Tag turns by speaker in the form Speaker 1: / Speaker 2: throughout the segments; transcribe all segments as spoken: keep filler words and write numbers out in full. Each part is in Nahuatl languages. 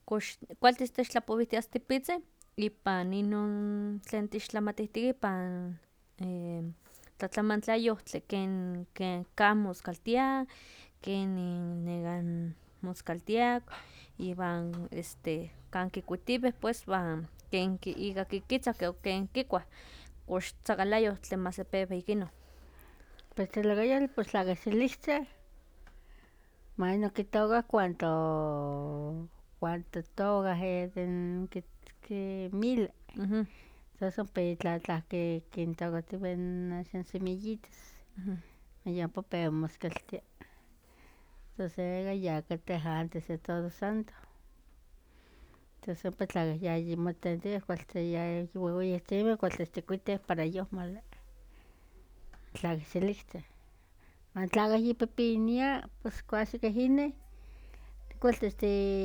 Speaker 1: kox kualtis techtlapowihtias tipitzin ipan inon tlen tixtlamatihtiah ipan tlatlamantli ayohtli ken ken kan moskaltia kenin nekan moskaltia iwan este kan kikuitiweh pues van ken ika kikitzah o ken kikuah kox tzakalayohtli masepewa ik inon.
Speaker 2: Pues tlakayal pues tlakahsilihtzi manon kitoka cuanto cuanto toka ke mile tos ompa itlatlaki kintokatiweh in semillitas wan ompa pewa moskaltia tos ya kateh antes de todo santo tos ompa yayimotentiweh kualtis wehweyihtzimeh kualtis tikuiteh para yohmoli tlakahsilihtzi wan tlakah yipipinia pues casi keh inih kualtis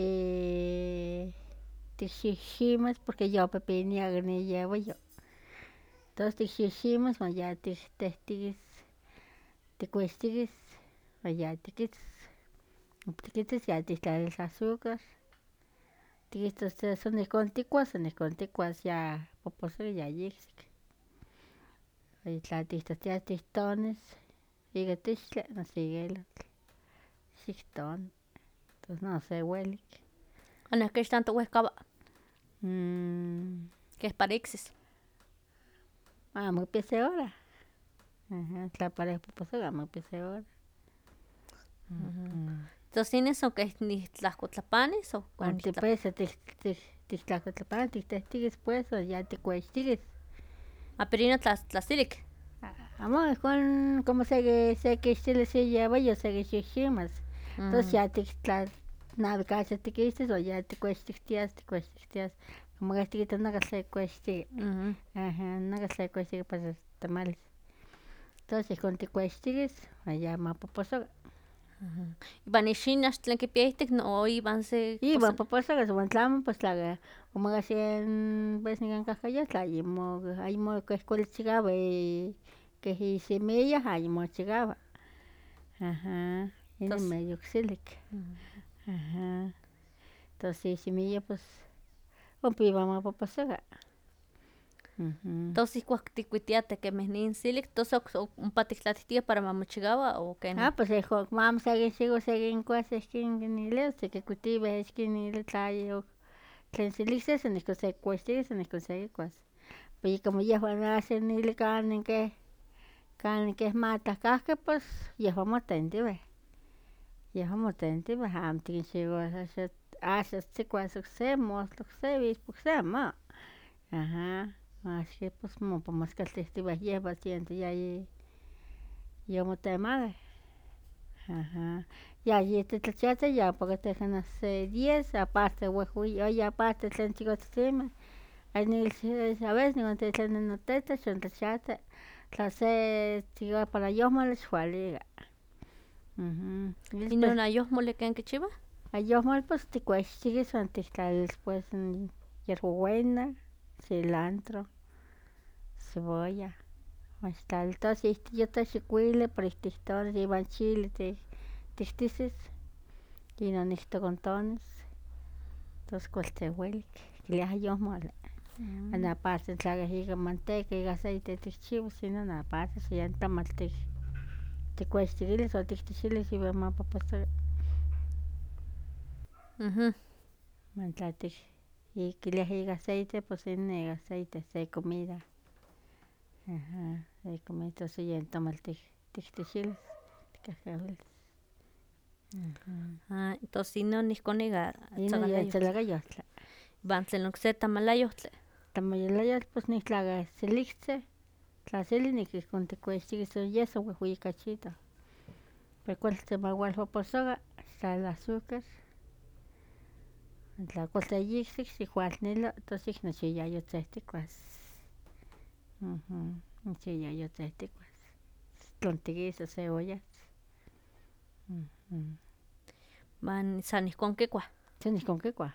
Speaker 2: tikxihximas porque yopipinia iyewayo tos tikxihximas wan ya tihtehtikis tikuixtikis wan ya tikitzis ompa tikitzis ya tihtlalis azucar tikihtos san ihkon tikuas san ihkon tikuas ya poposoka ya yiksik wan tla tihtohtias tihtonis ika tixtli noso ika ilotl xiktoni tos non sewelik.
Speaker 1: ¿Kanah kech tanto wehkawa? Keh para iksis.
Speaker 2: Amo kipia se hora, aha tla para ihpoposoka amo kipia se hora.
Speaker 1: Tos inin son keh nitlahkotlapanis o
Speaker 2: Wan tipesa tihtlahtlapanis tihtehtikis pues wan ya tikuextikis.
Speaker 1: A pero ino tlasilik.
Speaker 2: Amo ihkon como sekixtilis iyewayo sekixihximas tos ya tiktla nawi cacho tikixtis wan ya tikuextiktias tikuextiktias como keh tikita nakatl sekuextiki aha nakatl sekuextiki para tamales tos ihkon tikuextikis wan ya mapoposoka.
Speaker 1: Iwan in xinachtl tlen kipia ihtik no iwan se
Speaker 2: Iwan poposokas wan tlamo pues tla omaka cien pues nikan kahkayahtli ayemo keh kuali chikawa keh isemilla ayemo chikawa aha inin medio oksilik aha tos isemilla pues ompa iwan mapoposoka.
Speaker 1: Tos ihkuak tikuitiaya kemih nin silik tos ompa tiktlatihtia para mamochikawa o ken.
Speaker 2: Ah pues ihkon amo sekinchihua sekinkuas ihkin nilia sekikuitiweh ihkin tla tlen silikseh san ihkon sekikuextikis san ihkon sekikuas pero como yehwan ahsi kanin keh kanin keh matlahkahki pues yehwan motentiweh yehwan motentiweh amo tikinchiwas axan tzikuas okse mostla okse ispa okse amo aha axki pues ompa moskaltihtiweh yehwan siento yomotemakeh aha yayititlachiatih ya ompa kateh kanah se diez aparte wehweyi aparte tlen chikotzitzinmeh a veces nikontitlani notetach ontlachiati tla se chikawa para yohmoli xwalika.
Speaker 1: Inon ayohmoli ken kichiwah?
Speaker 2: Ayohmoli pues tikuextikis wan tiktlalis pues yerbabuena, cilantro, cebolla wan ixtlali tos yotah xikuili para ihtiktonis iwan chile tiktisis inon ihtokontonis tos kualtis welik kiliah ayohmoli wan aparte tla ika manteca ika aceite tikchiwas inon aparte san yen tamatl tikuextikilis o tiktixilis iwan mapoposoka wan tla kiliah ika aceite pues inin ika aceite se comida aha se comida tos san yen tamatl tiktixilis tikahkawilis.
Speaker 1: Tos inon ihkon ika
Speaker 2: tzalakayohtli.
Speaker 1: Iwan tlen okse tamalayohtli.
Speaker 2: Tamalayohtli pues tlakahsilihtzi tla seli ihkon tikuextikis yes son wehweyi cachitoh pero kualtis mawalpoposoka ixtlali azucar tla kualtis yiksik xikualnilo tos ik nochi yayotzeh tikuas nochi yayotzeh tikuas tlon tikisa se ollahtli.
Speaker 1: Wan san ihkon kikuah.
Speaker 2: San ihkon kikuah.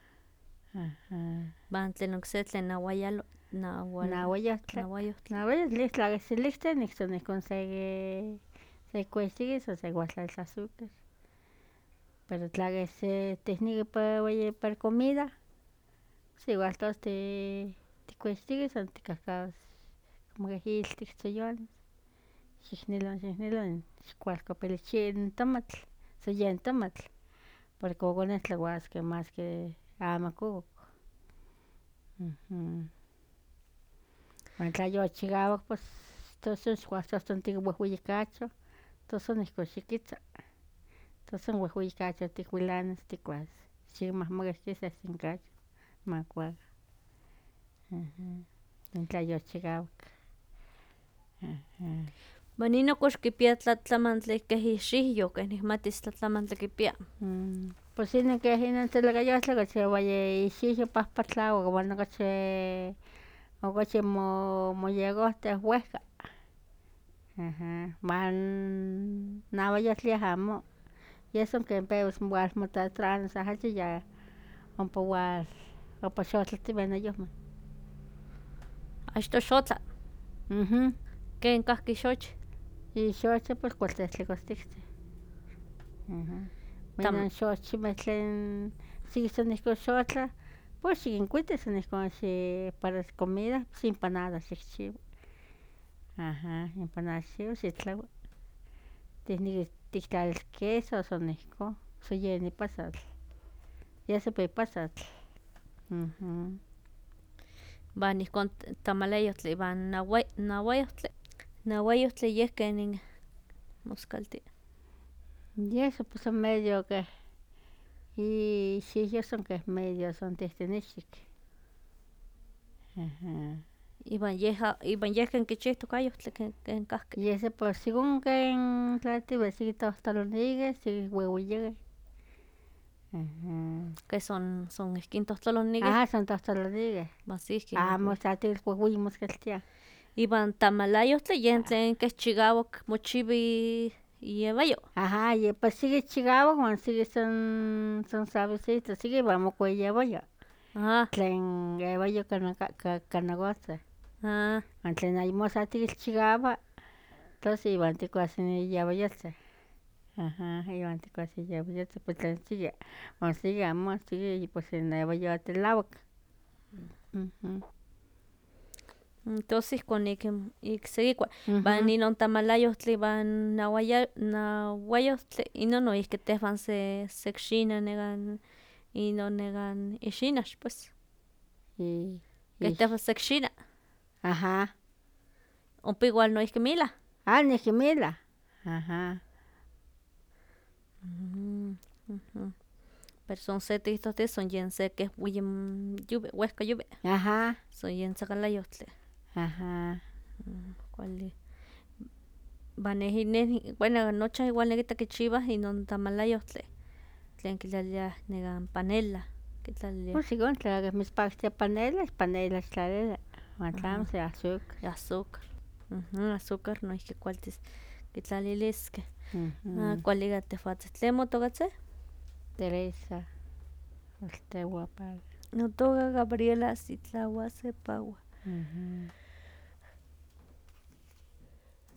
Speaker 1: Wan tlen okse tlen nawayalo
Speaker 2: nawayohtli nawayohtli tlakahsilihtzin san ihkon sekikuextikis o sekiualtlalis azucar pero tla se tikneki para para comida pues igual tos ti tikuichteki san tikahkawas como keh iltik tzoyonis xiknelon xiknelon xikualkuapilichi n tomatl san yen tomatl para kokonetl tlakuaskeh maski amo kokok wan tla yochikawak pues tos son xikuasosontik wehweyi cacho tos son ihkon xikitza tos son wehweyi cacho tikuilanis tikuas xikmahmakas sehsen cacho makuaka san tla yochikawak
Speaker 1: Wan inin kox kipia tlatlamantli keh ixiwyo keh nikmatis tlatlamantli kipia
Speaker 2: pues inin keh inin tzilakayohtli okachi ewayi ixiwyo pahpatlawak wan okachi okachi moyekohteh wehka wan nawayohtli yeh amo yeh son ken pewas walmotratranos ahachi ya ompa wal ompa xotlatiweh noyojmeh
Speaker 1: achtoh xotla ken kahki xochi
Speaker 2: ixochi pues kualtehtlikuiltiktzin inon xochimeh tlen siki san ihkon xotlah pues xikinkuiti san ihkon para comida pues empanadas xikchiua aha empanadas xikchiua xitlawa tikneki tiktlalis queso o san ihkon san yen ipasatl yeh san per ipasatl
Speaker 1: wan ihkon tamaleyohtli iwan nawayohtli nawayohtli yeh kenin moskaltia
Speaker 2: yeh san medio keh ixiwyo san keh medio san tihtinexik
Speaker 1: iwan yeh ken kichihtok ayohtli ken kahki
Speaker 2: yeh pues según ken tlalatiweh siki tohtolonikeh siki weweyekeh
Speaker 1: keh son son ihkin tohtolonikeh
Speaker 2: aha son tohtolonikeh
Speaker 1: masihki
Speaker 2: amo sa tikil wehweyi moskaltiah
Speaker 1: iwan tamalayohtli yen tlen keh chikawak mochiwi iewayo
Speaker 2: aha pues siki chikawak wan siki san suavecito siki iwan mokui iewayo tlen ewayo canagotzeh wan tlen ayamo sa tikilchikawa tos iwan tikuas iewayotzin aha iwan tikuas iewayotzin pues tlen siki wan siki amo siki pues ewayo tilawak
Speaker 1: tos ihkon ik sekikua wan inon tamalayohtli wan nawayohtli inon noihki tehwan sekxina nekan inon nekan ixinax pues keh tehwan sekxina
Speaker 2: aha
Speaker 1: ompa igual noihki milah
Speaker 2: ah noihki milah aha
Speaker 1: pero son se tiktohtia son yen se keh yuwi wehka yuwi son yen tzakalayohtli
Speaker 2: aha
Speaker 1: kuali wan neh bueno nocha igual nikita kichiwah inon tamalayohtli tlen kitlaliliah nekan panela kitlaliliah
Speaker 2: pues igual tla mitzpaktia panela panela xtlalili wan tlamo san azúcar
Speaker 1: azúcar azúcar noihki kualtis kitlaliliskeh kuali ka tehwatzin tlen motokahtzin
Speaker 2: Teresa waltewa padre
Speaker 1: notoka Gabriela Citlahua Sepawa